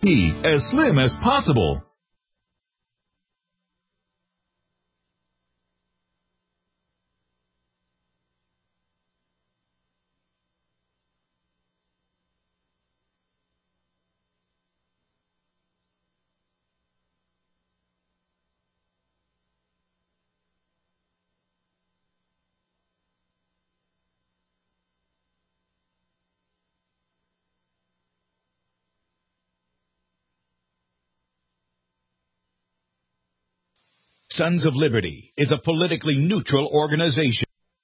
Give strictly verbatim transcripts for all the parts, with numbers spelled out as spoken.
Be as slim as possible. Sons of Liberty is a politically neutral organization.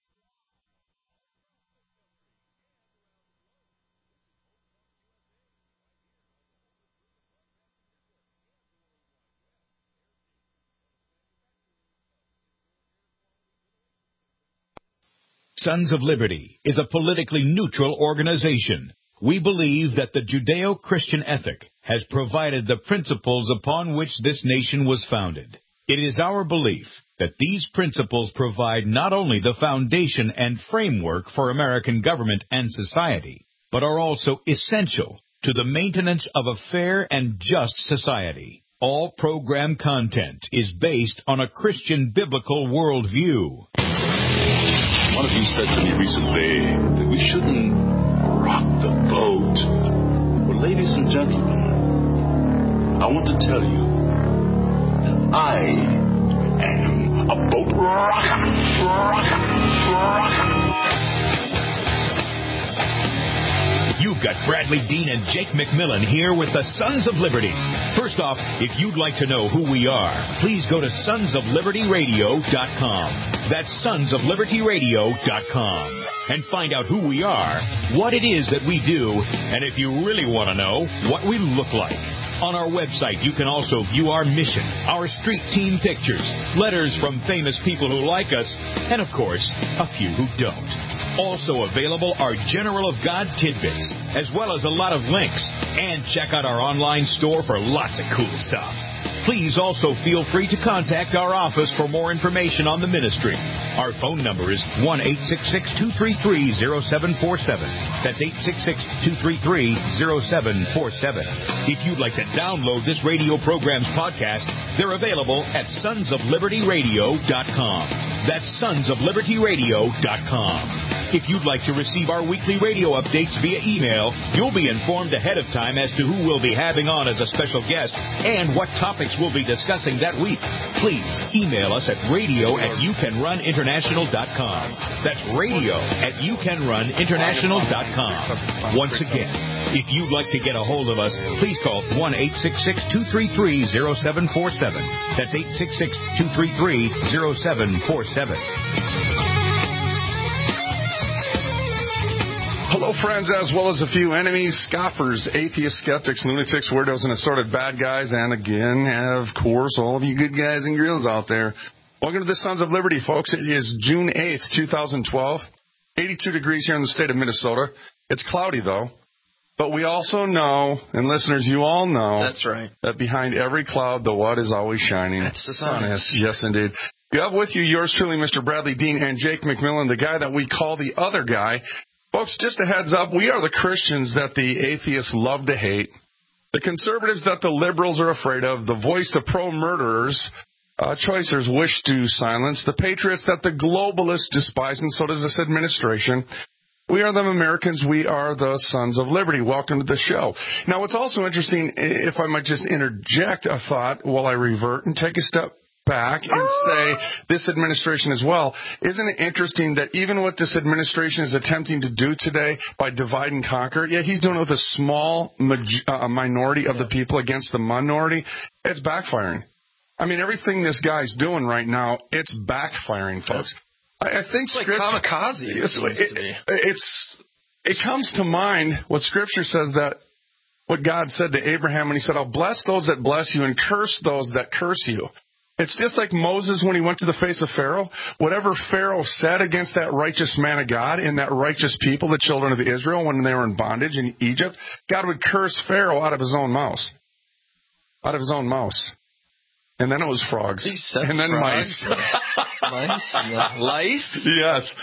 Sons of Liberty is a politically neutral organization. We believe that the Judeo-Christian ethic has provided the principles upon which this nation was founded. It is our belief that these principles provide not only the foundation and framework for American government and society, but are also essential to the maintenance of a fair and just society. All program content is based on a Christian biblical worldview. One of you said to me recently that we shouldn't rock the boat. Well, ladies and gentlemen, I want to tell you I am a boat rocker, rocker, rocker. You've got Bradley Dean and Jake McMillan here with the Sons of Liberty. First off, if you'd like to know who we are, please go to sons of liberty radio dot com. That's sons of liberty radio dot com. And find out who we are, what it is that we do, and if you really want to know, what we look like. On our website, you can also view our mission, our street team pictures, letters from famous people who like us, and, of course, a few who don't. Also available are General of God tidbits, as well as a lot of links. And check out our online store for lots of cool stuff. Please also feel free to contact our office for more information on the ministry. Our phone number is one eight six six, two three three, zero seven four seven. That's eight six six, two three three, zero seven four seven. If you'd like to download this radio program's podcast, they're available at sons of liberty radio dot com. That's sons of liberty radio dot com. If you'd like to receive our weekly radio updates via email, you'll be informed ahead of time as to who we'll be having on as a special guest and what topics we'll be discussing that week. Please email us at radio at you can run international dot com. That's radio at you can run international dot com. Once again, if you'd like to get a hold of us, please call one eight six six, two three three, zero seven four seven. That's eight six six, two three three, zero seven four seven. Hello, friends, as well as a few enemies, scoffers, atheists, skeptics, lunatics, weirdos, and assorted bad guys. And again, of course, all of you good guys and girls out there. Welcome to the Sons of Liberty, folks. It is June eighth, twenty twelve. eighty-two degrees here in the state of Minnesota. It's cloudy, though. But we also know, and listeners, you all know, that's right, that behind every cloud, the what is always shining. That's the sun. Yes, yes, indeed. You have with you yours truly, Mister Bradley Dean and Jake McMillan, the guy that we call the other guy. Folks, just a heads up, we are the Christians that the atheists love to hate, the conservatives that the liberals are afraid of, the voice the pro-murderers, uh, choicers wish to silence, the patriots that the globalists despise, and so does this administration. We are the Americans. We are the Sons of Liberty. Welcome to the show. Now, what's also interesting, if I might just interject a thought while I revert and take a step back and say this administration as well, isn't it interesting that even what this administration is attempting to do today by divide and conquer, yeah, he's doing it with a small uh, minority of the people against the minority, it's backfiring. I mean, everything this guy's doing right now, it's backfiring, folks. I, I think it's like scripture, kamikaze, it it's, seems it, to be. It's, it comes to mind what Scripture says, that what God said to Abraham when he said, I'll bless those that bless you and curse those that curse you. It's just like Moses when he went to the face of Pharaoh. Whatever Pharaoh said against that righteous man of God and that righteous people, the children of Israel, when they were in bondage in Egypt, God would curse Pharaoh out of his own mouth. Out of his own mouth. And then it was frogs. He said and then frogs. mice. Mice? Yeah. Lice? Yes.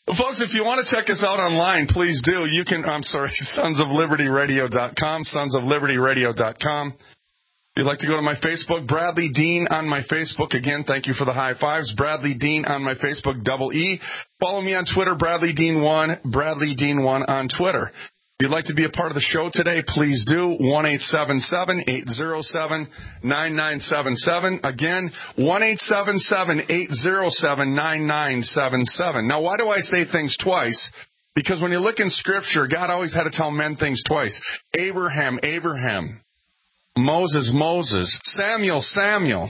Well, folks, if you want to check us out online, please do. You can, I'm sorry, sons of liberty radio dot com, sons of liberty radio dot com. If you'd like to go to my Facebook, Bradley Dean on my Facebook. Again, thank you for the high fives. Bradley Dean on my Facebook, double E. Follow me on Twitter, Bradley Dean one, Bradley Dean one on Twitter. If you'd like to be a part of the show today, please do. one eight seven seven, eight zero seven, nine nine seven seven. Again, one eight seven seven, eight zero seven, nine nine seven seven. Now, why do I say things twice? Because when you look in Scripture, God always had to tell men things twice. Abraham, Abraham. Moses, Moses. Samuel, Samuel.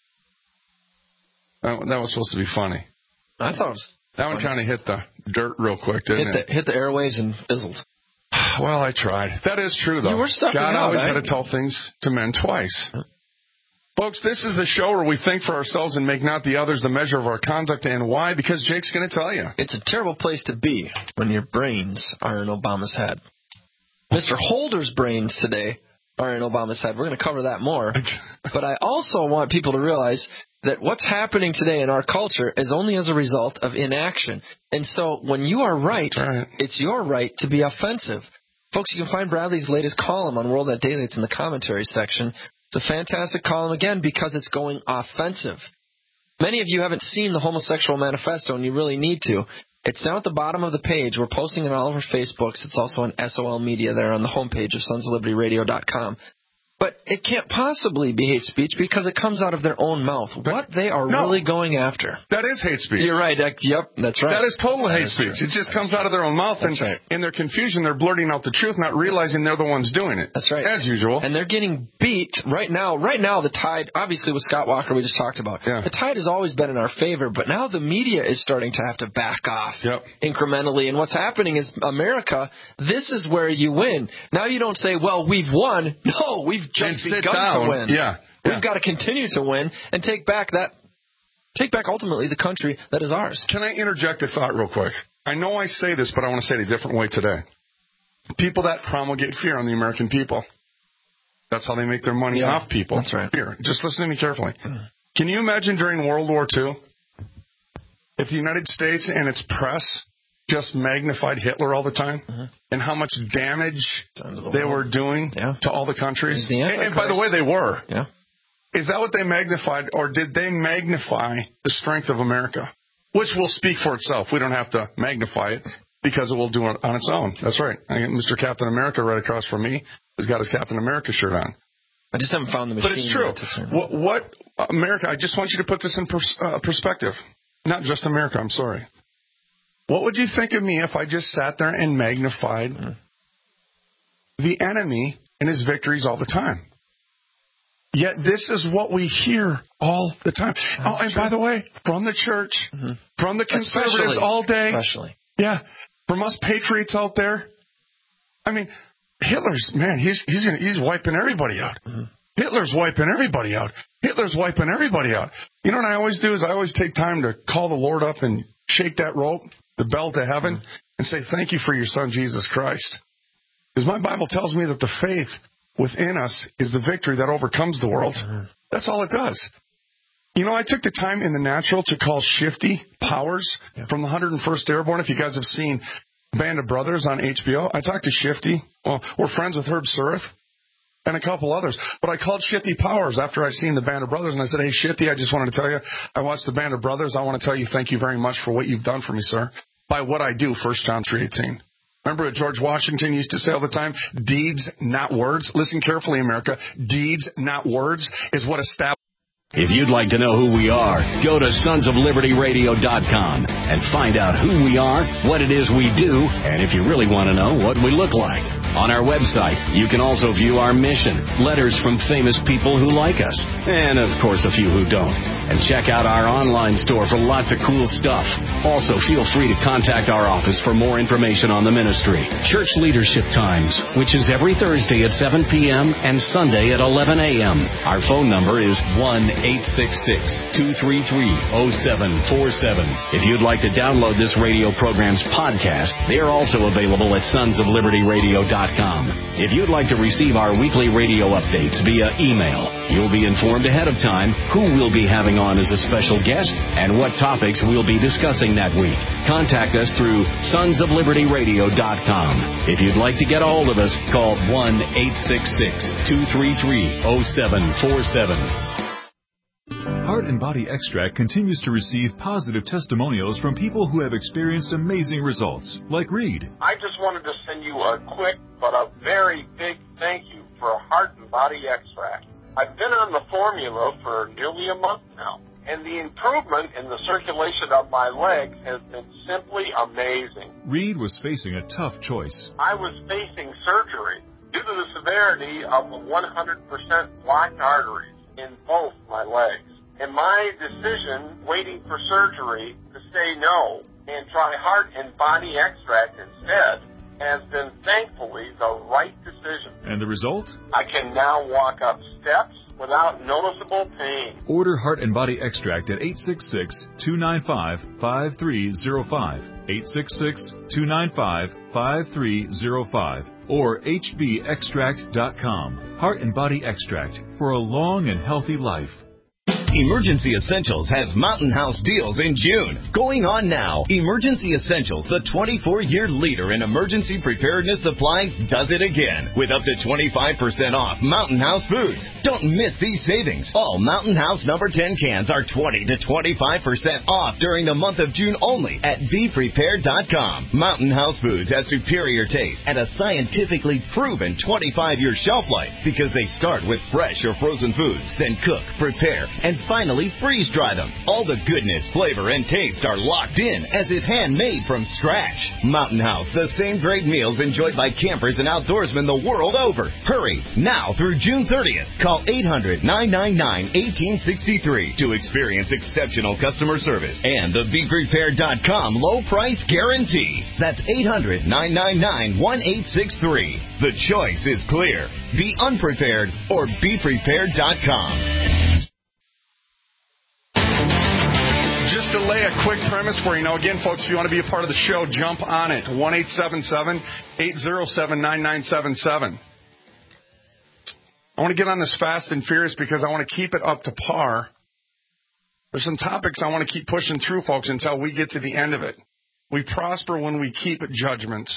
That, that was supposed to be funny. I thought it was That one kind of hit the dirt real quick, didn't hit it? The, hit the airwaves and fizzled. Well, I tried. That is true, though. You were stuck. God always right? had to tell things to men twice. Folks, this is the show where we think for ourselves and make not the others the measure of our conduct. And why? Because Jake's going to tell you. It's a terrible place to be when your brains are in Obama's head. Mister Holder's brains today are in Obama's head. We're going to cover that more. But I also want people to realize that what's happening today in our culture is only as a result of inaction. And so when you are right, right. it's your right to be offensive. Folks, you can find Bradley's latest column on World Net Daily. It's in the commentary section. It's a fantastic column, again, because it's going offensive. Many of you haven't seen the Homosexual Manifesto, and you really need to. It's down at the bottom of the page. We're posting it all over Facebooks. It's also on S O L Media there on the homepage of sons of liberty radio dot com. But it can't possibly be hate speech because it comes out of their own mouth. But, what they are no, really going after. That is hate speech. You're right. Uh, yep, that's right. That is total that hate is speech. True. It just that's comes out of their own mouth. That's and right. in their confusion, they're blurting out the truth, not realizing they're the ones doing it. That's right. As usual. And they're getting beat right now. Right now, the tide, obviously with Scott Walker we just talked about, yeah. the tide has always been in our favor, but now the media is starting to have to back off yep. incrementally. And what's happening is, America, this is where you win. Now you don't say, well, we've won. No, we've just and begun down. to win. Yeah. We've yeah. got to continue to win and take back that, take back ultimately the country that is ours. Can I interject a thought real quick? I know I say this, but I want to say it a different way today. People that promulgate fear on the American people. That's how they make their money yeah, off people. That's right. Fear. Just listen to me carefully. Can you imagine during World War Two if the United States and its press just magnified Hitler all the time mm-hmm. and how much damage the they were doing yeah. to all the countries? The and, and by the way, they were. Yeah. Is that what they magnified, or did they magnify the strength of America? Which will speak for itself. We don't have to magnify it because it will do it on its own. That's right. I got Mister Captain America right across from me who's got his Captain America shirt on. I just haven't found the machine. But it's true. What, what America, I just want you to put this in pers- uh, perspective. Not just America, I'm sorry. What would you think of me if I just sat there and magnified mm-hmm. the enemy and his victories all the time? Yet this is what we hear all the time. That's oh, and true. By the way, from the church, mm-hmm. from the conservatives especially, all day. Especially. Yeah. From us patriots out there. I mean, Hitler's, man, he's he's gonna, he's wiping everybody out. Mm-hmm. Hitler's wiping everybody out. Hitler's wiping everybody out. You know what I always do is I always take time to call the Lord up and shake that rope, the bell to heaven, mm-hmm. and say, thank you for your son, Jesus Christ. Because my Bible tells me that the faith within us is the victory that overcomes the world. Mm-hmm. That's all it does. You know, I took the time in the natural to call Shifty Powers yeah. from the one hundred first Airborne. If you guys have seen Band of Brothers on H B O, I talked to Shifty. Well, we're friends with Herb Surith and a couple others. But I called Shifty Powers after I seen the Band of Brothers, and I said, hey, Shifty, I just wanted to tell you, I watched the Band of Brothers. I want to tell you thank you very much for what you've done for me, sir, by what I do, First John three eighteen. Remember what George Washington used to say all the time? Deeds, not words. Listen carefully, America. Deeds, not words, is what establishes. If you'd like to know who we are, go to sons of liberty radio dot com and find out who we are, what it is we do, and if you really want to know, what we look like. On our website, you can also view our mission, letters from famous people who like us, and, of course, a few who don't. And check out our online store for lots of cool stuff. Also, feel free to contact our office for more information on the ministry. Church Leadership Times, which is every Thursday at seven p.m. and Sunday at eleven a.m. Our phone number is one eight six six, two three three, zero seven four seven. If you'd like to download this radio program's podcast, they are also available at sons of liberty radio dot com. If you'd like to receive our weekly radio updates via email, you'll be informed ahead of time who we'll be having coming on as a special guest and what topics we'll be discussing that week. Contact us through sons of liberty radio dot com. If you'd like to get a hold of us, call one eight six six, two three three, zero seven four seven. Heart and Body Extract continues to receive positive testimonials from people who have experienced amazing results, like Reed. I just wanted to send you a quick but a very big thank you for Heart and Body Extract. I've been on the formula for nearly a month now, and the improvement in the circulation of my legs has been simply amazing. Reed was facing a tough choice. I was facing surgery due to the severity of the one hundred percent blocked arteries in both my legs. And my decision, waiting for surgery, to say no and try Heart and Body Extract instead, has been thankfully the right decision. And the result? I can now walk up steps without noticeable pain. Order Heart and Body Extract at eight six six, two nine five, five three zero five, eight six six, two nine five, five three zero five, or h b extract dot com. Heart and Body Extract for a long and healthy life. Emergency Essentials has Mountain House deals in June. Going on now. Emergency Essentials, the twenty-four year leader in emergency preparedness supplies, does it again with up to twenty-five percent off Mountain House foods. Don't miss these savings. All Mountain House number ten cans are twenty to twenty-five percent off during the month of June only at be prepared dot com. Mountain House foods has superior taste and a scientifically proven twenty-five year shelf life because they start with fresh or frozen foods, then cook, prepare, and finally freeze dry them. All the goodness, flavor, and taste are locked in as if handmade from scratch. Mountain House, the same great meals enjoyed by campers and outdoorsmen the world over. Hurry, now through June thirtieth. Call eight hundred, nine nine nine, one eight six three to experience exceptional customer service and the be prepared dot com low price guarantee. That's eight hundred, nine nine nine, one eight six three. The choice is clear. Be unprepared or be prepared dot com. Just to lay a quick premise for you. Now, again, folks, if you want to be a part of the show, jump on it. one eight seven seven, eight zero seven, nine nine seven seven. I want to get on this fast and furious because I want to keep it up to par. There's some topics I want to keep pushing through, folks, until we get to the end of it. We prosper when we keep judgment,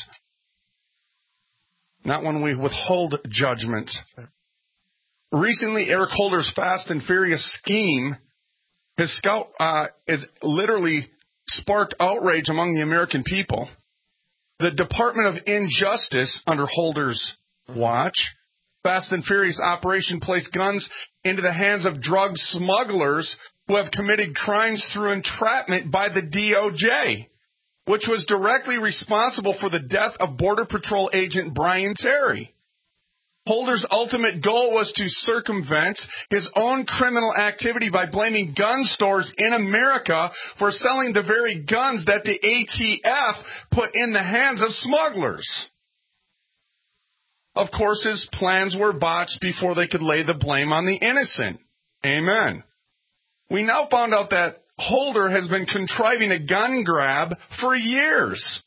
not when we withhold judgment. Recently, Eric Holder's Fast and Furious scheme His scout uh, is literally sparked outrage among the American people. The Department of Injustice, under Holder's watch, Fast and Furious operation placed guns into the hands of drug smugglers who have committed crimes through entrapment by the D O J, which was directly responsible for the death of Border Patrol agent Brian Terry. Holder's ultimate goal was to circumvent his own criminal activity by blaming gun stores in America for selling the very guns that the A T F put in the hands of smugglers. Of course, his plans were botched before they could lay the blame on the innocent. Amen. We now found out that Holder has been contriving a gun grab for years.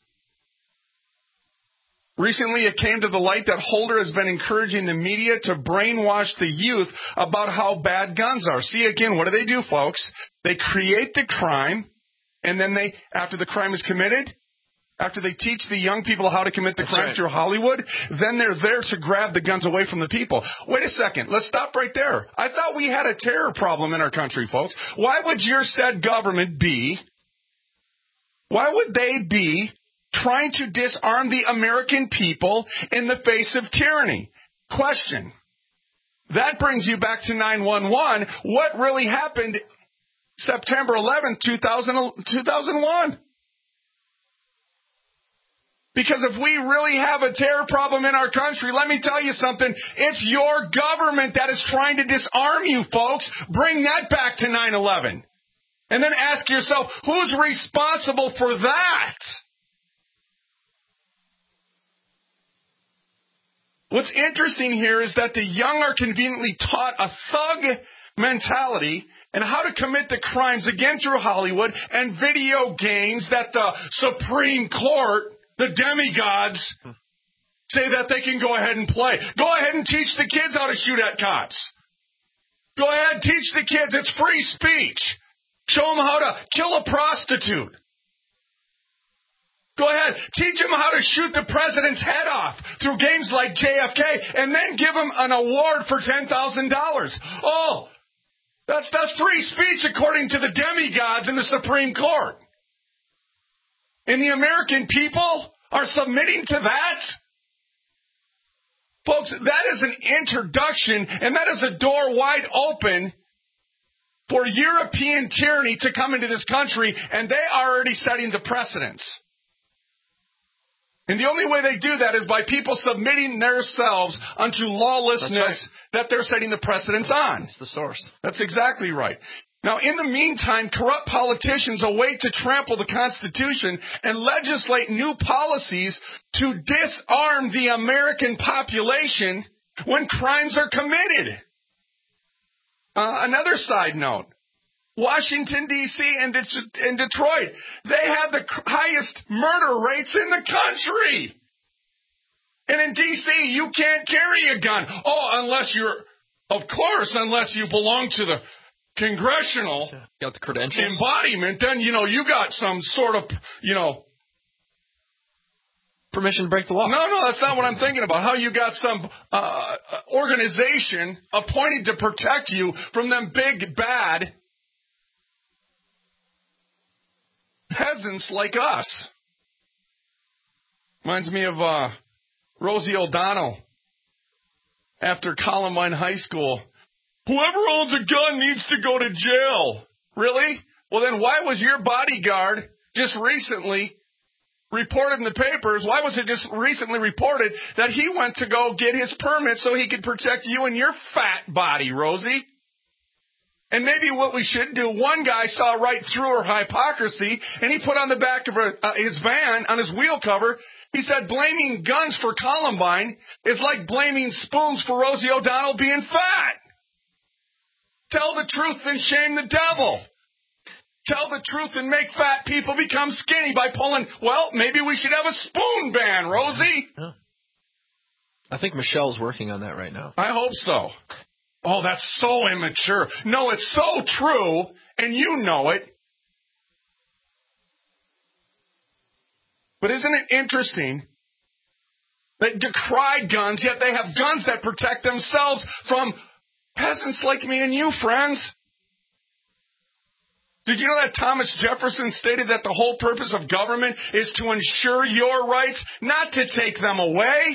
Recently, it came to the light that Holder has been encouraging the media to brainwash the youth about how bad guns are. See, again, what do they do, folks? They create the crime, and then they, after the crime is committed, after they teach the young people how to commit the That's crime right. through Hollywood, then they're there to grab the guns away from the people. Wait a second. Let's stop right there. I thought we had a terror problem in our country, folks. Why would your said government be, why would they be trying to disarm the American people in the face of tyranny? Question. That brings you back to nine one one. What really happened September eleventh, two thousand one? Because if we really have a terror problem in our country, let me tell you something. It's your government that is trying to disarm you, folks. Bring that back to nine eleven. And then ask yourself, who's responsible for that? What's interesting here is that the young are conveniently taught a thug mentality and how to commit the crimes, again, through Hollywood and video games that the Supreme Court, the demigods, say that they can go ahead and play. Go ahead and teach the kids how to shoot at cops. Go ahead, teach the kids. It's free speech. Show them how to kill a prostitute. Go ahead, teach them how to shoot the president's head off through games like J F K, and then give them an award for ten thousand dollars. Oh, that's, that's free speech according to the demigods in the Supreme Court. And the American people are submitting to that? Folks, that is an introduction, and that is a door wide open for European tyranny to come into this country, and they are already setting the precedents. And the only way they do that is by people submitting themselves unto lawlessness right. that they're setting the precedents on. That's the source. That's exactly right. Now, in the meantime, corrupt politicians await to trample the Constitution and legislate new policies to disarm the American population when crimes are committed. Uh, another side note. Washington, D C and, De- and Detroit, they have the highest murder rates in the country. And in D C, you can't carry a gun. Oh, unless you're, of course, unless you belong to the congressional you got the credentials. embodiment, then, you know, you got some sort of, you know, permission to break the law. No, no, that's not what I'm thinking about. How you got some uh, organization appointed to protect you from them big, bad peasants like us. Reminds me of uh, Rosie O'Donnell after Columbine High School. Whoever owns a gun needs to go to jail. Really? Well, then why was your bodyguard just recently reported in the papers? Why was it just recently reported that he went to go get his permit so he could protect you and your fat body, Rosie? And maybe what we should do, one guy saw right through her hypocrisy, and he put on the back of her, uh, his van, on his wheel cover, he said blaming guns for Columbine is like blaming spoons for Rosie O'Donnell being fat. Tell the truth and shame the devil. Tell the truth and make fat people become skinny by pulling, well, maybe we should have a spoon ban, Rosie. Yeah. I think Michelle's working on that right now. I hope so. Oh, that's so immature. No, it's so true, and you know it. But isn't it interesting? They decry guns, yet they have guns that protect themselves from peasants like me and you, friends. Did you know that Thomas Jefferson stated that the whole purpose of government is to ensure your rights, not to take them away?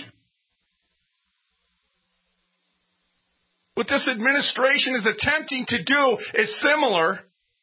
What this administration is attempting to do is similar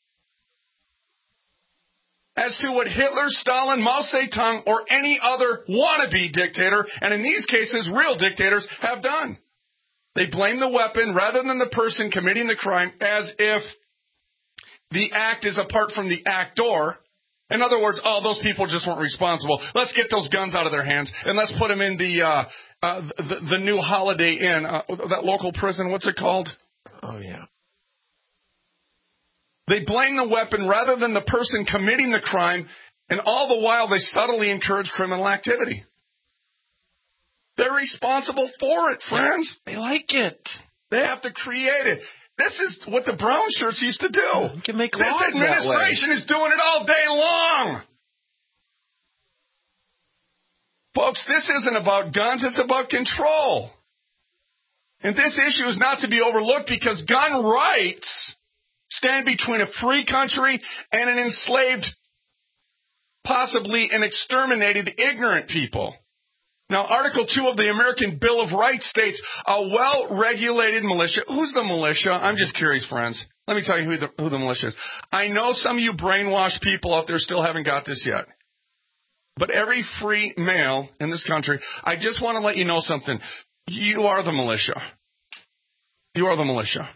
as to what Hitler, Stalin, Mao Zedong, or any other wannabe dictator, and in these cases, real dictators, have done. They blame the weapon rather than the person committing the crime, as if the act is apart from the actor. In other words, oh, those people just weren't responsible. Let's get those guns out of their hands, and let's put them in the uh, uh, the, the new Holiday Inn, uh, that local prison. What's it called? Oh, yeah. They blame the weapon rather than the person committing the crime, and all the while they subtly encourage criminal activity. They're responsible for it, friends. They like it. They have to create it. This is what the brown shirts used to do. You can make this laws administration is doing it all day long. Folks, this isn't about guns, it's about control. And this issue is not to be overlooked because gun rights stand between a free country and an enslaved, possibly an exterminated, ignorant people. Now, Article two of the American Bill of Rights states a well-regulated militia. Who's the militia? I'm just curious, friends. Let me tell you who the, who the militia is. I know some of you brainwashed people out there still haven't got this yet. But every free male in this country, I just want to let you know something. You are the militia. You are the militia.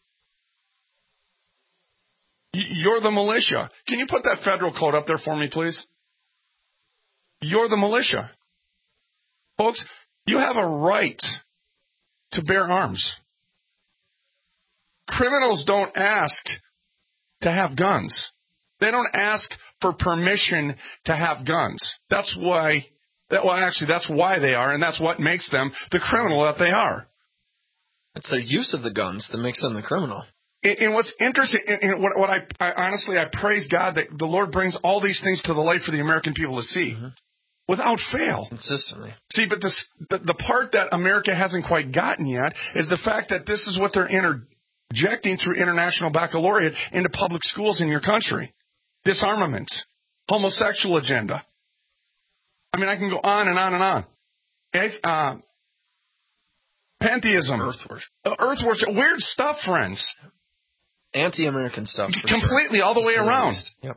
You're the militia. Can you put that federal code up there for me, please? You're the militia. Folks, you have a right to bear arms. Criminals don't ask to have guns. They don't ask for permission to have guns. That's why, that, well, actually, that's why they are, and that's what makes them the criminal that they are. It's their use of the guns that makes them the criminal. And, and what's interesting, and, and what, what I, I honestly, I praise God that the Lord brings all these things to the light for the American people to see. Mm-hmm. Without fail. Consistently. See, but this, the, the part that America hasn't quite gotten yet is the fact that this is what they're interjecting through International Baccalaureate into public schools in your country. Disarmament. Homosexual agenda. I mean, I can go on and on and on. Uh, pantheism. Earth worship. Uh, earth worship. Weird stuff, friends. Anti-American stuff. Completely, sure. all the way around. Yep.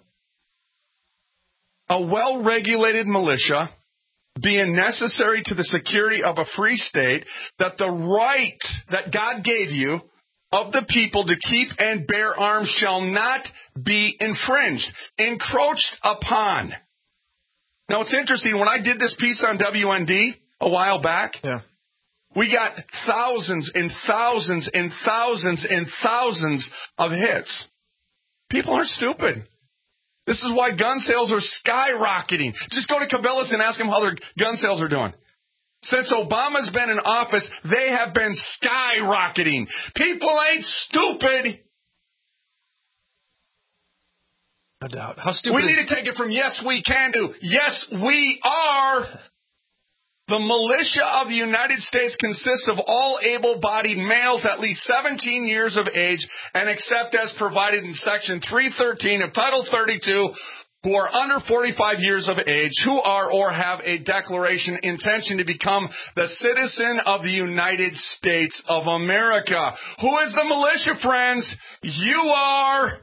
A well-regulated militia being necessary to the security of a free state, that the right that God gave you of the people to keep and bear arms shall not be infringed, encroached upon. Now, it's interesting. When I did this piece on W N D a while back, yeah. we got thousands and thousands and thousands and thousands of hits. People aren't stupid. This is why gun sales are skyrocketing. Just go to Cabela's and ask them how their gun sales are doing. Since Obama's been in office, they have been skyrocketing. People ain't stupid. No doubt. How stupid We is- need to take it from yes, we can do. Yes, we are. The militia of the United States consists of all able-bodied males at least seventeen years of age and except as provided in Section three thirteen of Title thirty-two, who are under forty-five years of age, who are or have a declaration intention to become the citizen of the United States of America. Who is the militia, friends? You are.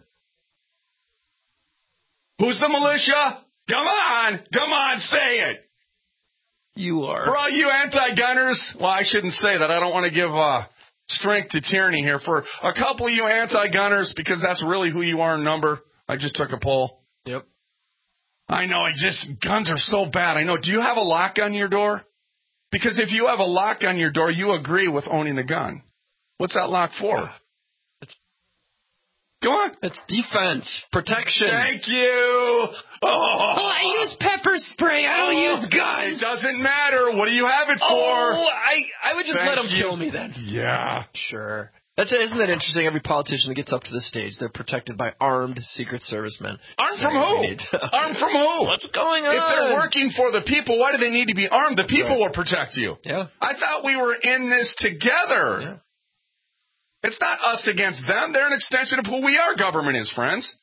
Who's the militia? Come on. Come on, say it. You are. For all you anti-gunners, well, I shouldn't say that. I don't want to give uh, strength to tyranny here. For a couple of you anti-gunners, because that's really who you are in number, I just took a poll. Yep. I know, it just, guns are so bad. I know. Do you have a lock on your door? Because if you have a lock on your door, you agree with owning the gun. What's that lock for? It's, Go on. It's defense, protection. Thank you. Oh, oh I use pepper spray. I don't oh, use guns. It doesn't matter. What do you have it for? Oh, I, I would just Thank let them you. kill me then. Yeah. Sure. That's isn't that interesting? Every politician that gets up to the stage, they're protected by armed Secret Service men. Armed from who? Armed from who? What's going on? If they're working for the people, why do they need to be armed? The people right. will protect you. Yeah. I thought we were in this together. Yeah. It's not us against them. They're an extension of who we are. Government is, friends.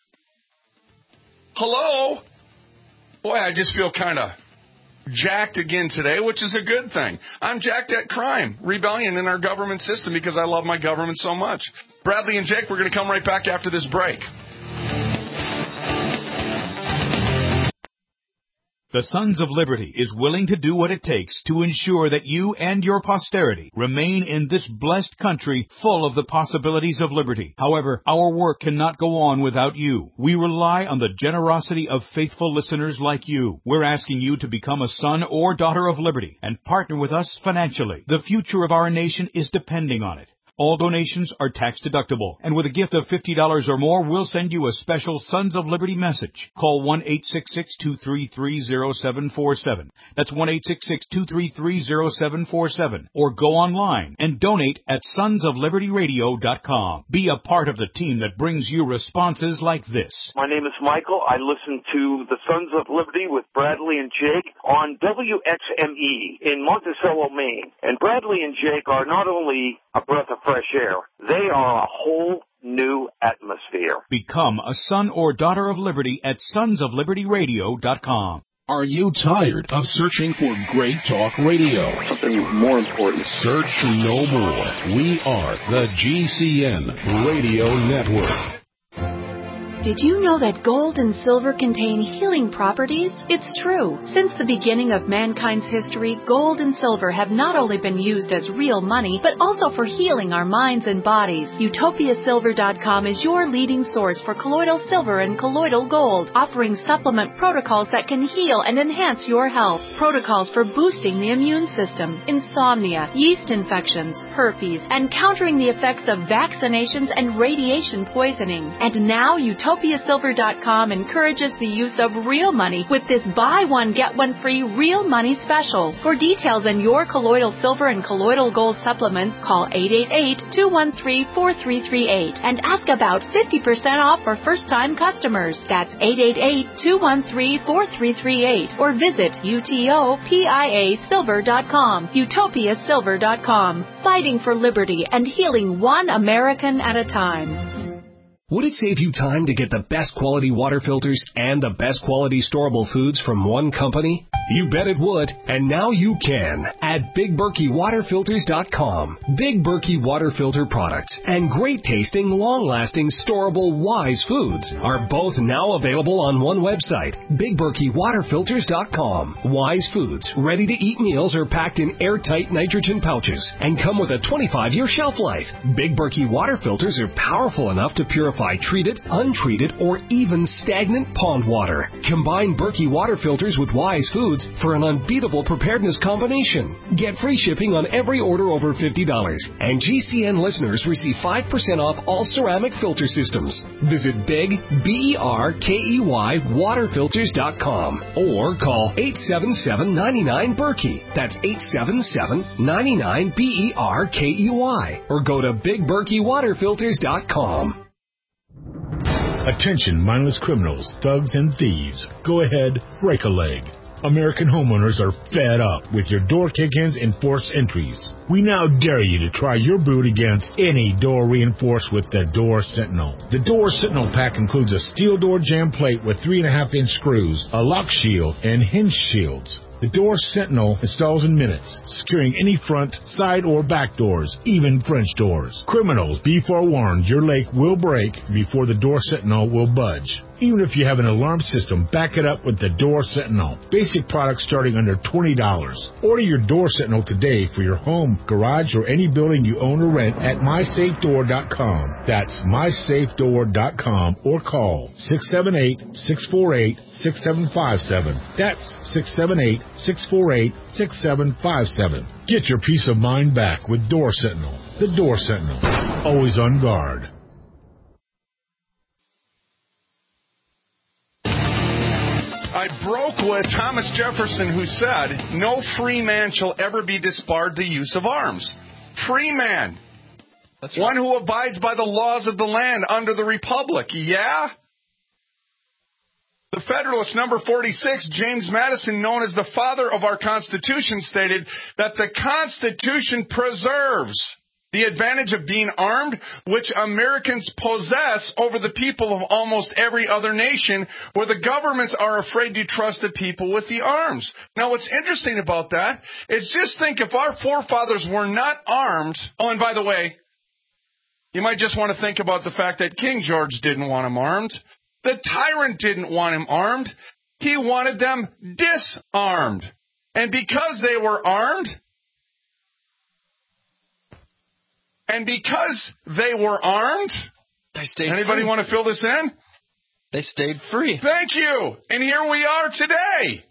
Hello? Boy, I just feel kind of jacked again today, which is a good thing. I'm jacked at crime, rebellion in our government system because I love my government so much. Bradley and Jake, we're going to come right back after this break. The Sons of Liberty is willing to do what it takes to ensure that you and your posterity remain in this blessed country full of the possibilities of liberty. However, our work cannot go on without you. We rely on the generosity of faithful listeners like you. We're asking you to become a son or daughter of liberty and partner with us financially. The future of our nation is depending on it. All donations are tax deductible, and with a gift of fifty dollars or more, we'll send you a special Sons of Liberty message. Call one eight six six, two three three, zero seven four seven. That's one eight six six, two three three, zero seven four seven. Or go online and donate at sons of liberty radio dot com. Be a part of the team that brings you responses like this. My name is Michael. I listen to the Sons of Liberty with Bradley and Jake on W X M E in Monticello, Maine. And Bradley and Jake are not only a breath of fresh air, they are a whole new atmosphere. Become a son or daughter of liberty at sons of liberty radio dot com. Are you tired of searching for great talk radio? Something more important. Search no more. We are the G C N Radio Network. Did you know that gold and silver contain healing properties? It's true. Since the beginning of mankind's history, gold and silver have not only been used as real money, but also for healing our minds and bodies. Utopia Silver dot com is your leading source for colloidal silver and colloidal gold, offering supplement protocols that can heal and enhance your health. Protocols for boosting the immune system, insomnia, yeast infections, herpes, and countering the effects of vaccinations and radiation poisoning. And now Utopia Utopia Silver dot com encourages the use of real money with this buy one, get one free real money special. For details on your colloidal silver and colloidal gold supplements, call eight eight eight, two one three, four three three eight and ask about fifty percent off for first-time customers. That's eight eight eight, two one three, four three three eight or visit Utopia Silver dot com. Utopia Silver dot com. Fighting for liberty and healing one American at a time. Would it save you time to get the best quality water filters and the best quality storable foods from one company? You bet it would, and now you can at Big Berkey Water Filters dot com. Big Berkey Water Filter products and great-tasting, long-lasting, storable Wise foods are both now available on one website, Big Berkey Water Filters dot com. Wise foods, ready-to-eat meals are packed in airtight nitrogen pouches and come with a twenty-five year shelf life. Big Berkey Water Filters are powerful enough to purify treated, untreated, or even stagnant pond water. Combine Berkey Water Filters with Wise foods for an unbeatable preparedness combination. Get free shipping on every order over fifty dollars. And G C N listeners receive five percent off all ceramic filter systems. Visit Big, B E R K E Y, Water Filters dot com or call eight seven seven, nine nine, Berkey. That's eight seven seven, nine nine, B E R K E Y. Or go to Big Berkey Water Filters dot com. Attention, mindless criminals, thugs, and thieves. Go ahead, break a leg. American homeowners are fed up with your door kick-ins and forced entries. We now dare you to try your boot against any door reinforced with the Door Sentinel. The Door Sentinel pack includes a steel door jamb plate with three and a half inch screws, a lock shield, and hinge shields. The Door Sentinel installs in minutes, securing any front, side, or back doors, even French doors. Criminals, be forewarned, your leg will break before the Door Sentinel will budge. Even if you have an alarm system, back it up with the Door Sentinel. Basic products starting under twenty dollars. Order your Door Sentinel today for your home, garage, or any building you own or rent at my safe door dot com. That's my safe door dot com or call six seven eight, six four eight, six seven five seven. That's six seven eight, six four eight, six seven five seven. Get your peace of mind back with Door Sentinel. The Door Sentinel. Always on guard. I broke with Thomas Jefferson, who said, no free man shall ever be disbarred the use of arms. Free man. That's right. One who abides by the laws of the land under the Republic. Yeah? The Federalist, number forty-six, James Madison, known as the father of our Constitution, stated that the Constitution preserves the advantage of being armed, which Americans possess over the people of almost every other nation, where the governments are afraid to trust the people with the arms. Now, what's interesting about that is just think if our forefathers were not armed. Oh, and by the way, you might just want to think about the fact that King George didn't want him armed. The tyrant didn't want him armed. He wanted them disarmed. And because they were armed, and because they were armed, they stayed anybody free. Want to fill this in? They stayed free. Thank you. And here we are today.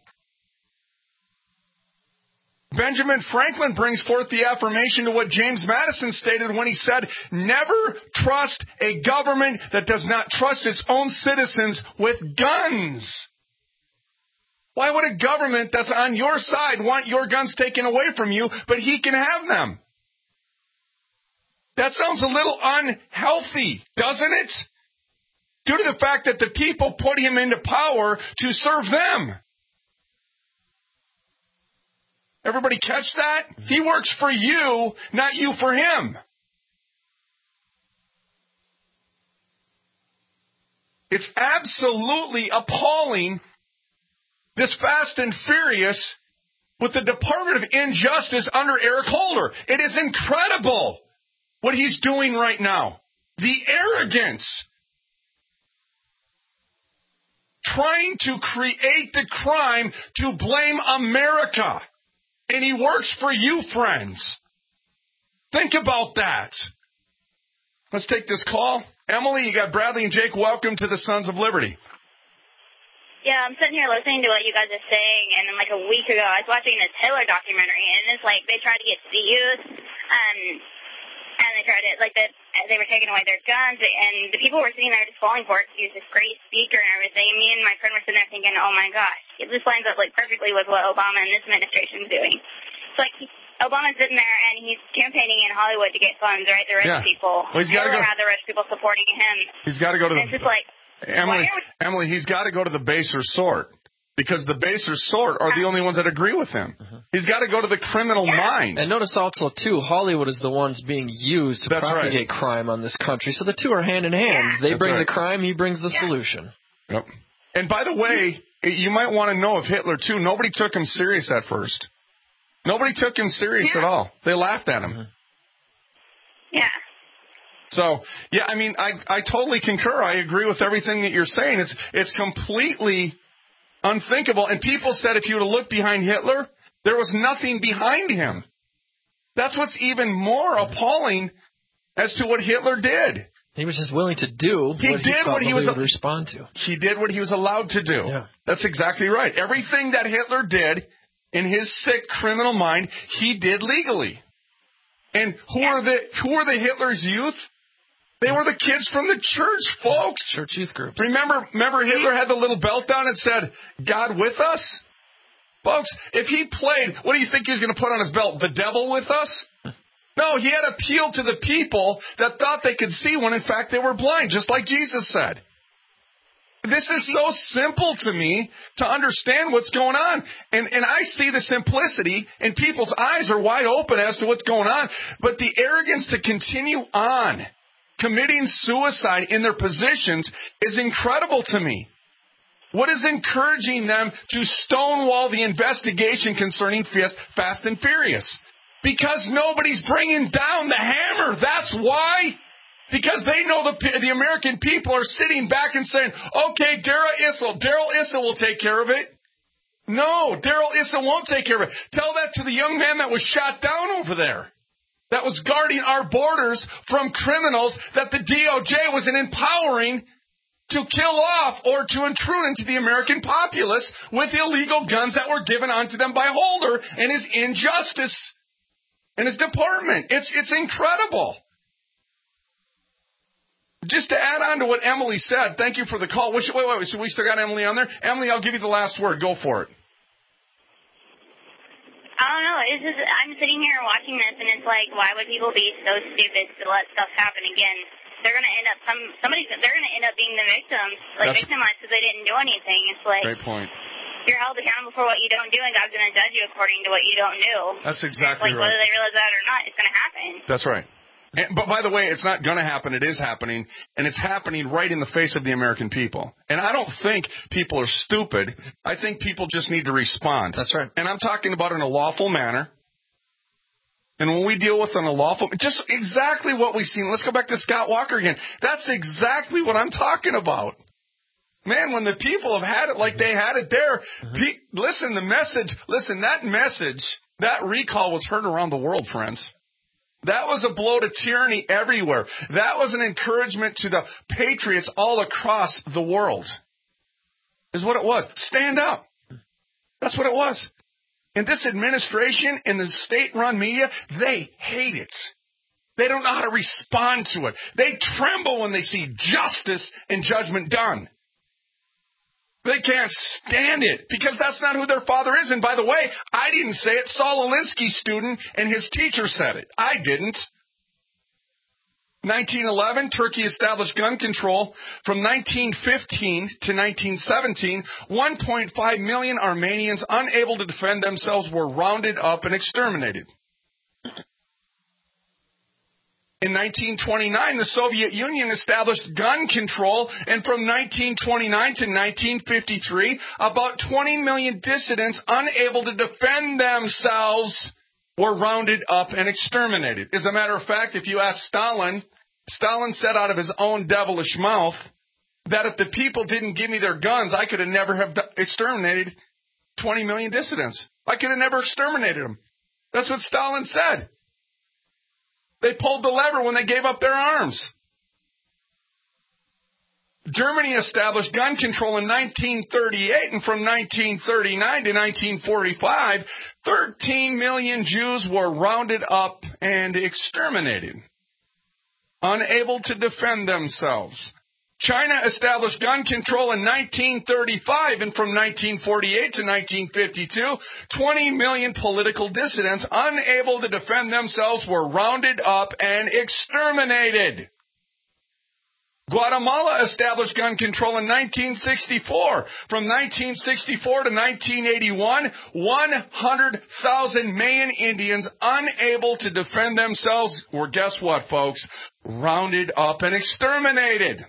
Benjamin Franklin brings forth the affirmation to what James Madison stated when he said, never trust a government that does not trust its own citizens with guns. Why would a government that's on your side want your guns taken away from you, but he can have them? That sounds a little unhealthy, doesn't it? Due to the fact that the people put him into power to serve them. Everybody catch that? He works for you, not you for him. It's absolutely appalling, this Fast and Furious with the Department of Injustice under Eric Holder. It is incredible what he's doing right now. The arrogance. Trying to create the crime to blame America. And he works for you, friends. Think about that. Let's take this call. Emily, you got Bradley and Jake. Welcome to the Sons of Liberty. Yeah, I'm sitting here listening to what you guys are saying, and then like a week ago, I was watching this Hitler documentary, and it's like they tried to get the youth, um, and they tried it, like, that they were taking away their guns, and the people were sitting there just falling for it because he was this great speaker and everything. Me and my friend were sitting there thinking, oh, my gosh, this lines up, like, perfectly with what Obama and this administration is doing. It's like, he, Obama's sitting there, and he's campaigning in Hollywood to get funds, right, the rich yeah. people. Well, he's got to go. Had the rich people supporting him. He's got to go to and the... It's just like, Emily, we... Emily, he's got to go to the baser sort. Because the baser sort are the only ones that agree with him. Uh-huh. He's got to go to the criminal yeah. mind. And notice also, too, Hollywood is the ones being used to That's propagate right. crime on this country. So the two are hand in hand. Yeah. They That's bring right. the crime, he brings the yeah. solution. Yep. And by the way, you might want to know of Hitler, too. Nobody took him serious at first. Nobody took him serious yeah. at all. They laughed at him. Mm-hmm. Yeah. So, yeah, I mean, I I totally concur. I agree with everything that you're saying. It's it's completely unthinkable. And people said if you were to look behind Hitler, there was nothing behind him. That's what's even more appalling as to what Hitler did. He was just willing to do he what did he what he was would respond to. He did what he was allowed to do. Yeah. That's exactly right. Everything that Hitler did in his sick criminal mind, he did legally. And who yeah. are the who are the Hitler's youth? They were the kids from the church, folks. Church youth groups. Remember, remember Hitler had the little belt on and said, God with us? Folks, if he played, what do you think he was going to put on his belt? The devil with us? No, he had appealed to the people that thought they could see when in fact they were blind, just like Jesus said. This is so simple to me to understand what's going on. And and I see the simplicity, and people's eyes are wide open as to what's going on. But the arrogance to continue on committing suicide in their positions is incredible to me. What is encouraging them to stonewall the investigation concerning Fast and Furious? Because nobody's bringing down the hammer. That's why. Because they know the the American people are sitting back and saying, okay, Darrell Issel, Darrell Issel will take care of it. No, Darrell Issel won't take care of it. Tell that to the young man that was shot down over there, that was guarding our borders from criminals that the D O J wasn't empowering to kill off or to intrude into the American populace with illegal guns that were given onto them by Holder and his injustice and his department. It's it's incredible. Just to add on to what Emily said, thank you for the call. Wait, wait, wait. So we still got Emily on there? Emily, I'll give you the last word. Go for it. I don't know. It's just, I'm sitting here watching this, and it's like, why would people be so stupid to let stuff happen again? They're going to end up, some somebody's, they're going to end up being the victims, like That's, victimized because they didn't do anything. It's like, great point. You're held accountable for what you don't do, and God's going to judge you according to what you don't do. That's exactly like, right. Whether they realize that or not, it's going to happen. That's right. And, but by the way, it's not going to happen. It is happening, and it's happening right in the face of the American people. And I don't think people are stupid. I think people just need to respond. That's right. And I'm talking about in a lawful manner. And when we deal with an unlawful, just exactly what we've seen. Let's go back to Scott Walker again. That's exactly what I'm talking about. Man, when the people have had it like they had it there, mm-hmm. pe- listen, the message, listen, that message, that recall was heard around the world, friends. That was a blow to tyranny everywhere. That was an encouragement to the patriots all across the world. Is what it was. Stand up. That's what it was. And this administration and the state-run media, they hate it. They don't know how to respond to it. They tremble when they see justice and judgment done. They can't stand it because that's not who their father is. And by the way, I didn't say it. Saul Alinsky's student and his teacher said it. I didn't. nineteen eleven, Turkey established gun control. From nineteen fifteen to nineteen seventeen, one point five million Armenians unable to defend themselves were rounded up and exterminated. In nineteen twenty-nine, the Soviet Union established gun control, and from nineteen twenty-nine to nineteen fifty-three, about twenty million dissidents unable to defend themselves were rounded up and exterminated. As a matter of fact, if you ask Stalin, Stalin said out of his own devilish mouth that if the people didn't give me their guns, I could have never have exterminated twenty million dissidents. I could have never exterminated them. That's what Stalin said. They pulled the lever when they gave up their arms. Germany established gun control in nineteen thirty-eight, and from nineteen thirty-nine to nineteen forty-five, thirteen million Jews were rounded up and exterminated. unable to defend themselves. China established gun control in nineteen thirty-five, and from nineteen forty-eight to nineteen fifty-two, twenty million political dissidents unable to defend themselves were rounded up and exterminated. Guatemala established gun control in nineteen sixty-four. From nineteen sixty-four to nineteen eighty-one, one hundred thousand Mayan Indians unable to defend themselves were, guess what, folks, rounded up and exterminated.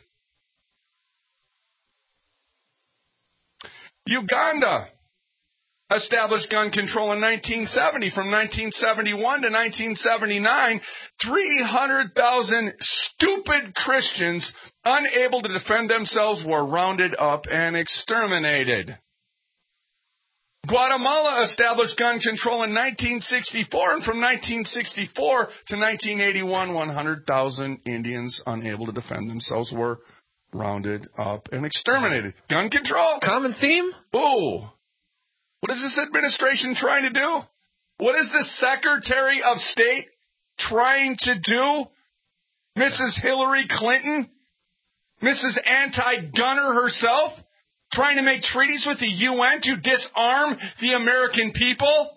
Uganda established gun control in nineteen seventy. From nineteen seventy-one to nineteen seventy-nine, three hundred thousand stupid Christians unable to defend themselves were rounded up and exterminated. Guatemala established gun control in nineteen sixty-four, and from nineteen sixty-four to nineteen eighty-one, one hundred thousand Indians unable to defend themselves were rounded up and exterminated. Gun control? Common theme? Ooh. What is this administration trying to do? What is the Secretary of State trying to do? Missus Hillary Clinton? Missus Anti-Gunner herself? Trying to make treaties with the U N to disarm the American people?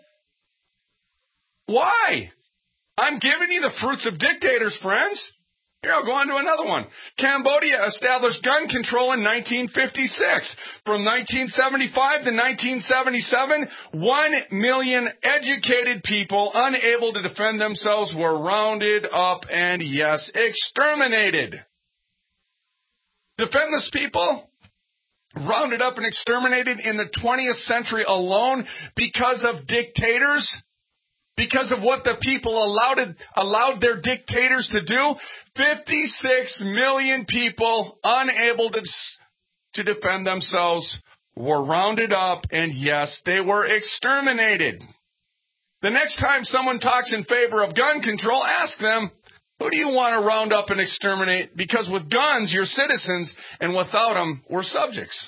Why? I'm giving you the fruits of dictators, friends. Here, I'll go on to another one. Cambodia established gun control in nineteen fifty-six. From nineteen seventy-five to nineteen seventy-seven, one million educated people unable to defend themselves were rounded up and, yes, exterminated. Defenseless people rounded up and exterminated in the twentieth century alone because of dictators. Because of what the people allowed, allowed their dictators to do, fifty-six million people unable to, to defend themselves were rounded up, and yes, they were exterminated. The next time someone talks in favor of gun control, ask them, who do you want to round up and exterminate? Because with guns, you're citizens, and without them, we're subjects.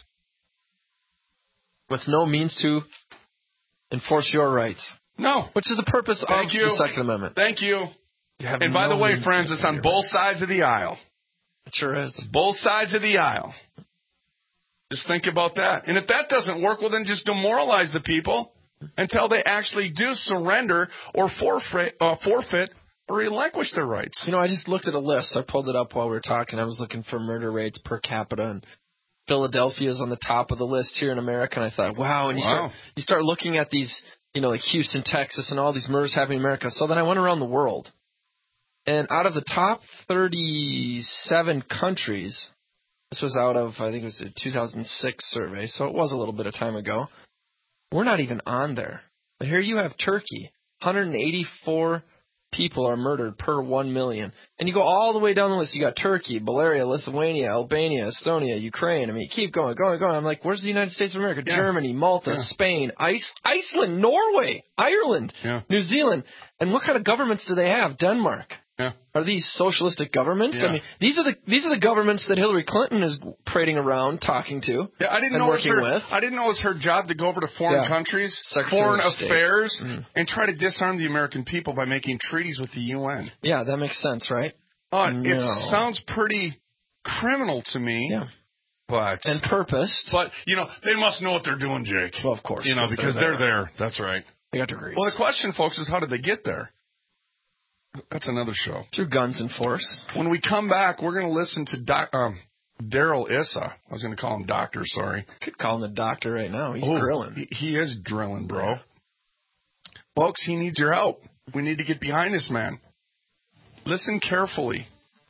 With no means to enforce your rights. No. Which is the purpose Thank of you. the Second Amendment. Thank you. you have and by no the way, means friends, it's on both sides of the aisle. It sure is. Both sides of the aisle. Just think about that. And if that doesn't work, well, then just demoralize the people until they actually do surrender or forfeit, uh, forfeit or relinquish their rights. You know, I just looked at a list. I pulled it up while we were talking. I was looking for murder rates per capita, and Philadelphia is on the top of the list here in America. And I thought, wow. And you wow. start you start looking at these, you know, like Houston, Texas, and all these murders happening in America. So then I went around the world. And out of the top thirty-seven countries, this was out of, I think it was a two thousand six survey, so it was a little bit of time ago. We're not even on there. But here you have Turkey. one hundred eighty-four people are murdered per one million. And you go all the way down the list. You got Turkey, Bulgaria, Lithuania, Albania, Estonia, Ukraine. I mean, keep going, going, going. I'm like, where's the United States of America? Yeah. Germany, Malta, yeah. Spain, Ice, Iceland, Norway, Ireland, yeah. New Zealand. And what kind of governments do they have? Denmark. Yeah. Are these socialistic governments? Yeah. I mean, these are the these are the governments that Hillary Clinton is parading around, talking to, yeah, I didn't and know working it was her, with. I didn't know it was her job to go over to foreign yeah. countries, Secretary foreign of State. affairs, mm-hmm. and try to disarm the American people by making treaties with the U N. Yeah, that makes sense, right? Uh, no. It sounds pretty criminal to me. Yeah. But and purposed. But you know, they must know what they're doing, Jake. Well, of course. You know, because they're there. they're there. That's right. They got degrees. Well, the question, folks, is how did they get there? That's another show. Through guns and force. When we come back, we're going to listen to doc, um, Daryl Issa. I was going to call him Doctor, sorry. Could call him the Doctor right now. He's oh, drilling. He, he is drilling, bro. Folks, he needs your help. We need to get behind this man. Listen carefully.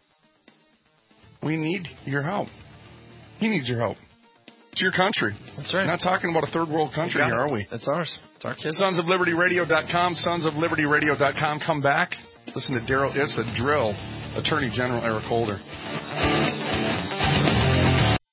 We need your help. He needs your help. It's your country. That's right. We're not talking about a third world country here, are we? It's ours. It's our kids. sons of liberty radio dot com, sons of liberty radio dot com. Come back. Listen to Daryl Issa drill Attorney General Eric Holder.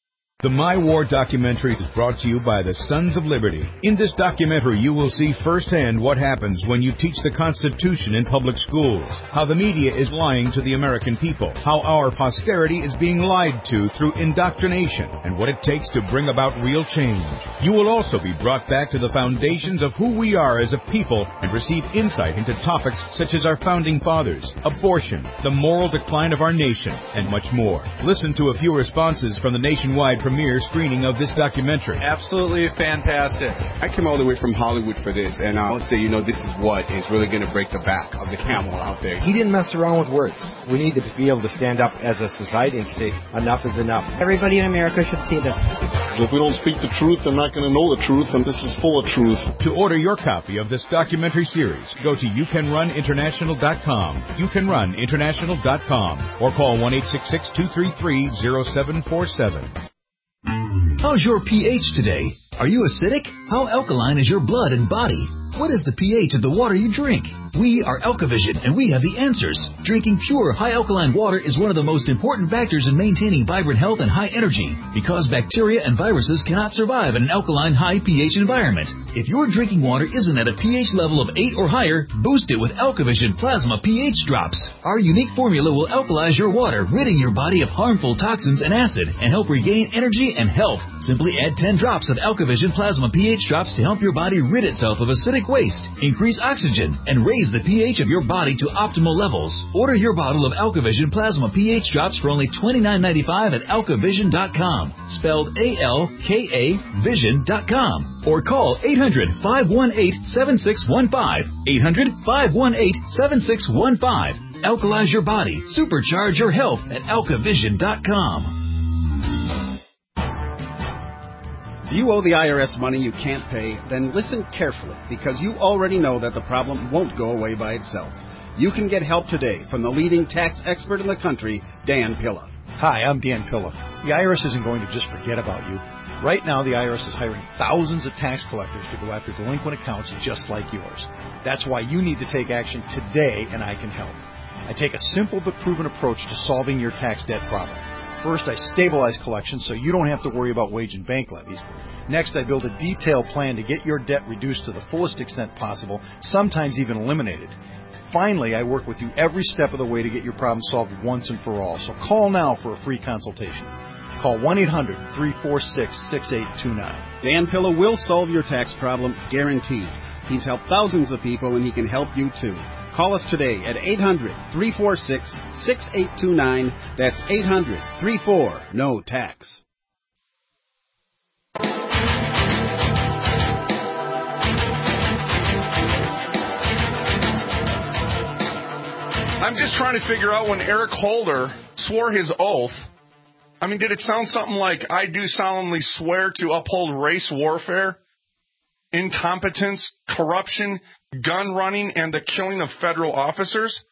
The My War documentary is brought to you by the Sons of Liberty. In this documentary, you will see firsthand what happens when you teach the Constitution in public schools, how the media is lying to the American people, how our posterity is being lied to through indoctrination, and what it takes to bring about real change. You will also be brought back to the foundations of who we are as a people and receive insight into topics such as our founding fathers, abortion, the moral decline of our nation, and much more. Listen to a few responses from the nationwide premiere screening of this documentary. Absolutely fantastic. I came all the way from Hollywood for this, and I would say, you know, this is what is really going to break the back of the camel out there. He didn't mess around with words. We need to be able to stand up as a society and say, enough is enough. Everybody in America should see this. If we don't speak the truth, they're not going to know the truth, and this is full of truth. To order your copy of this documentary series, go to you can run international dot com, you can run international dot com, or call one eight six six, two three three, zero seven four seven. How's your pH today? Are you acidic? How alkaline is your blood and body? What is the pH of the water you drink? We are Alkavision, and we have the answers. Drinking pure, high-alkaline water is one of the most important factors in maintaining vibrant health and high energy, because bacteria and viruses cannot survive in an alkaline, high pH environment. If your drinking water isn't at a pH level of eight or higher, boost it with Alkavision Plasma pH Drops. Our unique formula will alkalize your water, ridding your body of harmful toxins and acid, and help regain energy and health. Simply add ten drops of Alkavision Plasma pH Drops to help your body rid itself of acidic waste, increase oxygen, and raise the pH of your body to optimal levels. Order your bottle of Alkavision Plasma pH Drops for only twenty-nine ninety-five at alkavision dot com, spelled A L K A vision dot com, or call eight hundred, five one eight, seven six one five, eight hundred, five one eight, seven six one five. Alkalize your body, supercharge your health at alkavision dot com. If you owe the I R S money you can't pay, then listen carefully, because you already know that the problem won't go away by itself. You can get help today from the leading tax expert in the country, Dan Pilla. Hi, I'm Dan Pilla. The I R S isn't going to just forget about you. Right now, the I R S is hiring thousands of tax collectors to go after delinquent accounts just like yours. That's why you need to take action today, and I can help. I take a simple but proven approach to solving your tax debt problem. First, I stabilize collections so you don't have to worry about wage and bank levies. Next, I build a detailed plan to get your debt reduced to the fullest extent possible, sometimes even eliminated. Finally, I work with you every step of the way to get your problem solved once and for all. So call now for a free consultation. Call one eight hundred, three four six, six eight two nine. Dan Pilla will solve your tax problem, guaranteed. He's helped thousands of people, and he can help you too. Call us today at eight hundred, three four six, six eight two nine. That's eight hundred, three four, N O tax. I'm just trying to figure out when Eric Holder swore his oath. I mean, did it sound something like, I do solemnly swear to uphold race warfare, incompetence, corruption, gun running, and the killing of federal officers?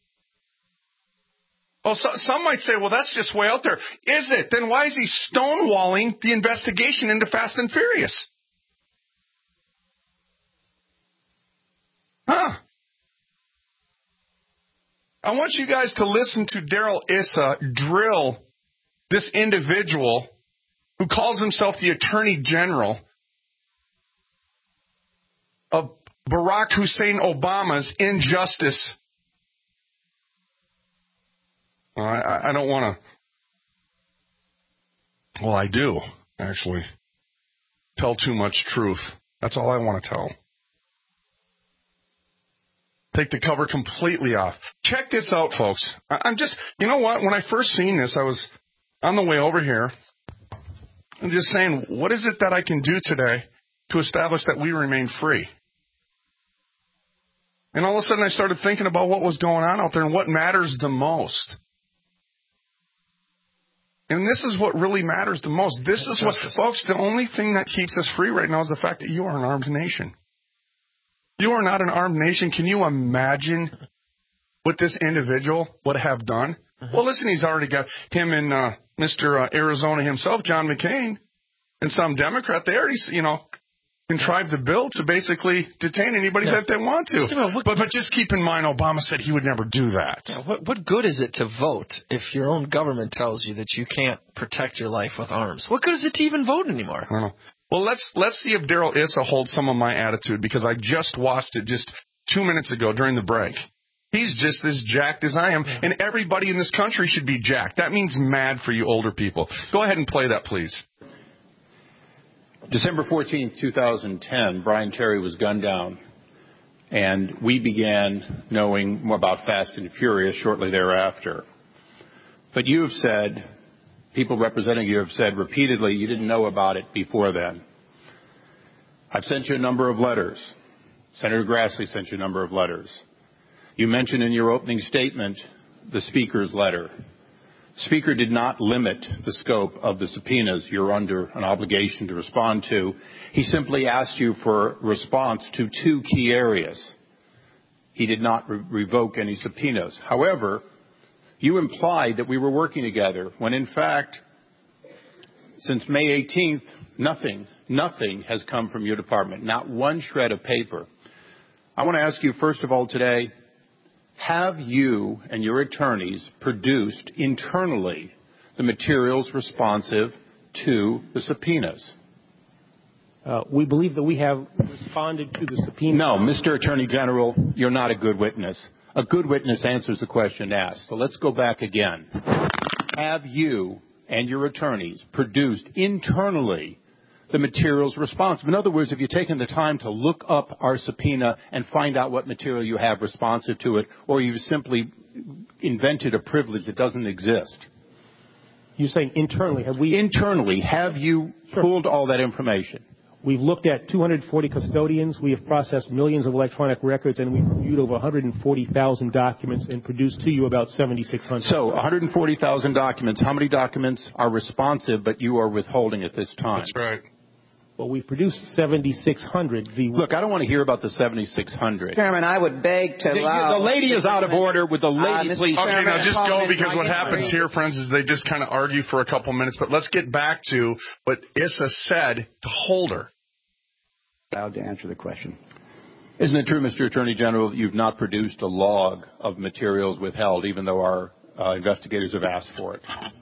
Well, so, some might say, well, that's just way out there. Is it? Then why is he stonewalling the investigation into Fast and Furious? Huh? I want you guys to listen to Darrell Issa drill this individual who calls himself the Attorney General of Barack Hussein Obama's injustice. Well, I, I don't want to, well, I do, actually, tell too much truth. That's all I want to tell. Take the cover completely off. Check this out, folks. I, I'm just, you know what? When I first seen this, I was on the way over here. I'm just saying, what is it that I can do today to establish that we remain free? And all of a sudden I started thinking about what was going on out there and what matters the most. And this is what really matters the most. This is what, folks, the only thing that keeps us free right now is the fact that you are an armed nation. You are not an armed nation. Can you imagine what this individual would have done? Mm-hmm. Well, listen, he's already got him and uh, Mister Uh, Arizona himself, John McCain, and some Democrat. They already, you know, contrived a bill to basically detain anybody Yeah. that they want to. About, what, but but just keep in mind, Obama said he would never do that. Yeah, what, what good is it to vote if your own government tells you that you can't protect your life with arms? What good is it to even vote anymore? I don't know. Well, let's let's see if Daryl Issa holds some of my attitude, because I just watched it just two minutes ago during the break. He's just as jacked as I am, and everybody in this country should be jacked. That means mad for you older people. Go ahead and play that, please. December fourteenth, two thousand ten, Brian Terry was gunned down, and we began knowing more about Fast and Furious shortly thereafter. But you have said, people representing you have said repeatedly you didn't know about it before then. I've sent you a number of letters. Senator Grassley sent you a number of letters. You mentioned in your opening statement the Speaker's letter. Speaker did not limit the scope of the subpoenas you're under an obligation to respond to. He simply asked you for response to two key areas. He did not re- revoke any subpoenas. However, you implied that we were working together when, in fact, since May eighteenth, nothing, nothing has come from your department, not one shred of paper. I want to ask you, first of all, today, have you and your attorneys produced internally the materials responsive to the subpoenas? Uh, we believe that we have responded to the subpoena. No, Mister Attorney General, you're not a good witness. A good witness answers the question asked. So let's go back again. Have you and your attorneys produced internally the materials responsive? In other words, have you taken the time to look up our subpoena and find out what material you have responsive to it, or you've simply invented a privilege that doesn't exist? You're saying internally. Have we? Internally, have you Sure. pulled all that information? We've looked at two hundred forty custodians. We have processed millions of electronic records, and we've reviewed over one hundred forty thousand documents and produced to you about seventy-six hundred. So one hundred forty thousand documents. How many documents are responsive but you are withholding at this time? That's right. Well, we've produced seventy-six hundred. The Look, I don't want to hear about the seventy-six hundred. Chairman, I would beg to The, allow... the lady is out of order. With the lady, Uh, please. Okay, now just go, because what Chairman, happens here, friends, is they just kind of argue for a couple minutes. But let's get back to what Issa said to Holder. Allowed to answer the question. Isn't it true, Mister Attorney General, that you've not produced a log of materials withheld, even though our uh, investigators have asked for it?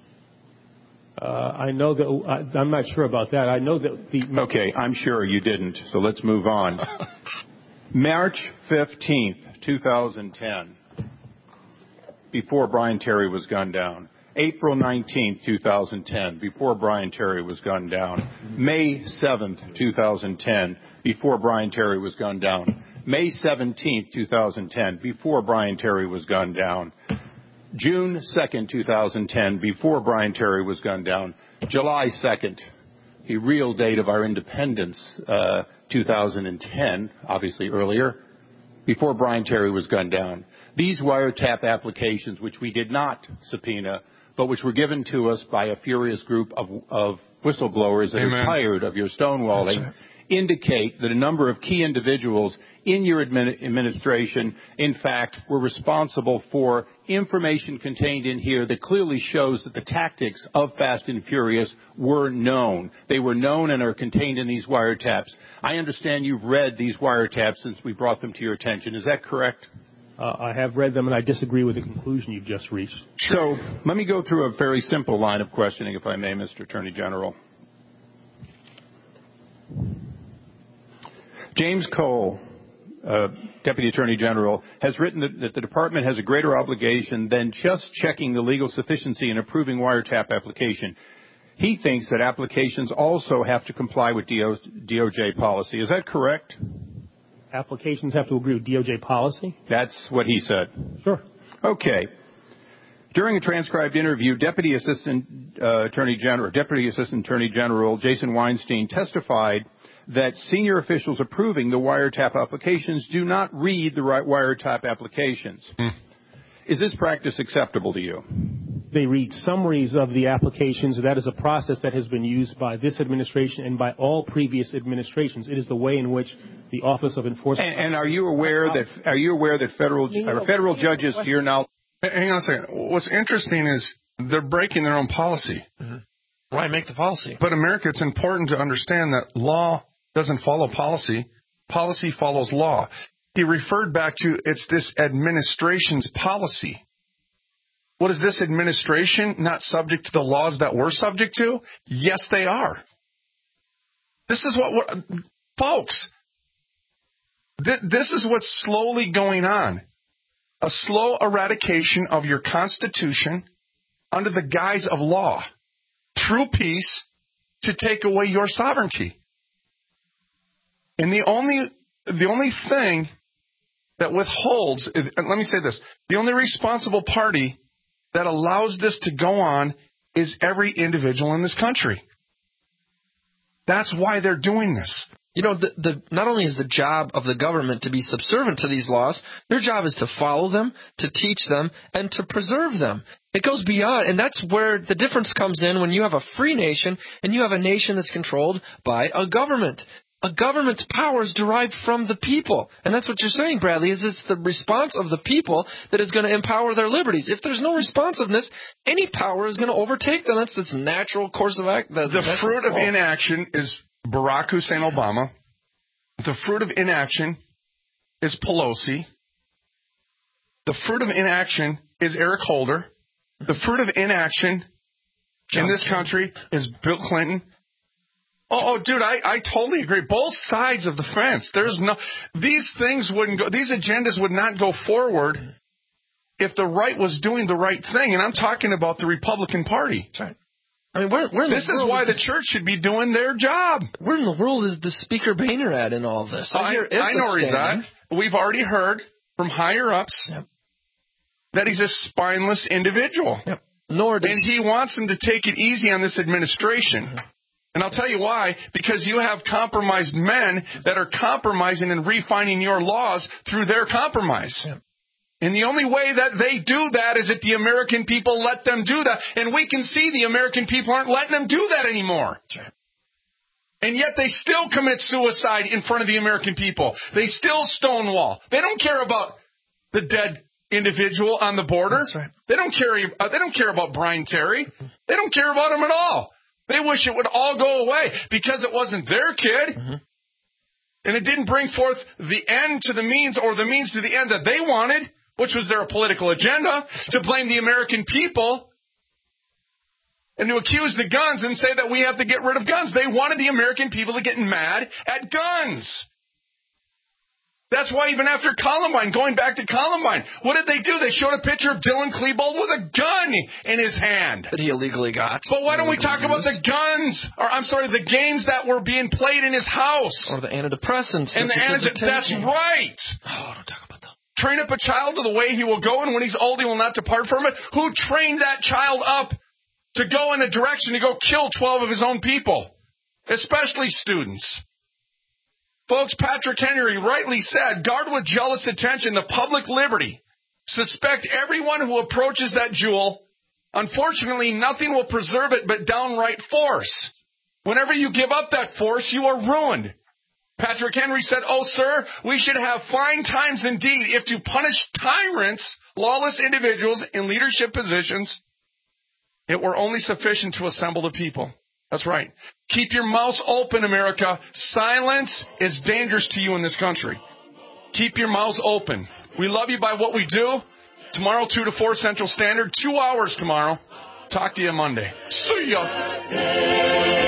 Uh, I know that I, I'm not sure about that. I know that the. Okay, I'm sure you didn't. So let's move on. March fifteenth, two thousand ten, before Brian Terry was gunned down. April nineteenth, two thousand ten, before Brian Terry was gunned down. May seventh, two thousand ten, before Brian Terry was gunned down. May seventeenth, two thousand ten, before Brian Terry was gunned down. June second, two thousand ten, before Brian Terry was gunned down. July second, the real date of our independence, uh, two thousand ten, obviously earlier, before Brian Terry was gunned down. These wiretap applications, which we did not subpoena, but which were given to us by a furious group of, of whistleblowers that Amen. are tired of your stonewalling, right, indicate that a number of key individuals in your admin, administration, in fact, were responsible for information contained in here that clearly shows that the tactics of Fast and Furious were known. They were known and are contained in these wiretaps. I understand you've read these wiretaps since we brought them to your attention. Is that correct? Uh, I have read them, and I disagree with the conclusion you've just reached. So let me go through a very simple line of questioning, if I may, Mister Attorney General. James Cole, uh, Deputy Attorney General, has written that, that the Department has a greater obligation than just checking the legal sufficiency and approving wiretap application. He thinks that applications also have to comply with D O J policy. Is that correct? Applications have to agree with D O J policy? That's what he said. Sure. Okay. During a transcribed interview, Deputy Assistant uh, Attorney General, Deputy Assistant Attorney General Jason Weinstein testified that senior officials approving the wiretap applications do not read the right wiretap applications. Mm. Is this practice acceptable to you? They read summaries of the applications. That is a process that has been used by this administration and by all previous administrations. It is the way in which the Office of Enforcement. And, and are you aware that are you aware that federal are federal judges to your knowledge? Hang on a second. What's interesting is they're breaking their own policy. Mm-hmm. Why make the policy? But America, it's important to understand that law doesn't follow policy. Policy follows law. He referred back to it's this administration's policy. What is this administration not subject to the laws that we're subject to? Yes, they are. This is what we're, folks, th- this is what's slowly going on. A slow eradication of your Constitution under the guise of law through peace to take away your sovereignty. And the only, the only thing that withholds, let me say this, the only responsible party that allows this to go on is every individual in this country. That's why they're doing this. You know, the, the, not only is the job of the government to be subservient to these laws, their job is to follow them, to teach them, and to preserve them. It goes beyond, and that's where the difference comes in when you have a free nation and you have a nation that's controlled by a government. A government's power is derived from the people. And that's what you're saying, Bradley, is it's the response of the people that is going to empower their liberties. If there's no responsiveness, any power is going to overtake them. That's its natural course of action. The, the fruit of inaction is Barack Hussein Obama. The fruit of inaction is Pelosi. The fruit of inaction is Eric Holder. The fruit of inaction in this country is Bill Clinton. Oh, oh, dude, I, I totally agree. Both sides of the fence. There's no, these things wouldn't go, these agendas would not go forward if the right was doing the right thing. And I'm talking about the Republican Party. That's right. I mean, where, where in this the is why the church should be doing their job. Where in the world is the Speaker Boehner at in all of this? I, I, I know where he's at. We've already heard from higher ups yep. that he's a spineless individual. Yep. Nor does and he wants them to take it easy on this administration. Mm-hmm. And I'll tell you why. Because you have compromised men that are compromising and refining your laws through their compromise. Yep. And the only way that they do that is if the American people let them do that. And we can see the American people aren't letting them do that anymore. That's right. And yet they still commit suicide in front of the American people. They still stonewall. They don't care about the dead individual on the border. That's right. They don't care. Uh, they don't care about Brian Terry. Mm-hmm. They don't care about him at all. They wish it would all go away because it wasn't their kid. Mm-hmm. And it didn't bring forth the end to the means or the means to the end that they wanted, which was their political agenda, to blame the American people and to accuse the guns and say that we have to get rid of guns. They wanted the American people to get mad at guns. That's why even after Columbine, going back to Columbine, what did they do? They showed a picture of Dylan Klebold with a gun in his hand. That he illegally got. But why don't we talk about the guns, or I'm sorry, the games that were being played in his house? Or the antidepressants. And the antidepressants, that's right. Oh, don't talk about that. Train up a child to the way he will go, and when he's old, he will not depart from it. Who trained that child up to go in a direction to go kill twelve of his own people? Especially students. Folks, Patrick Henry rightly said, guard with jealous attention the public liberty. Suspect everyone who approaches that jewel. Unfortunately, nothing will preserve it but downright force. Whenever you give up that force, you are ruined. Patrick Henry said, oh, sir, we should have fine times indeed if to punish tyrants, lawless individuals in leadership positions, it were only sufficient to assemble the people. That's right. Keep your mouths open, America. Silence is dangerous to you in this country. Keep your mouths open. We love you by what we do. Tomorrow, two to four Central Standard. Two hours tomorrow. Talk to you Monday. See ya.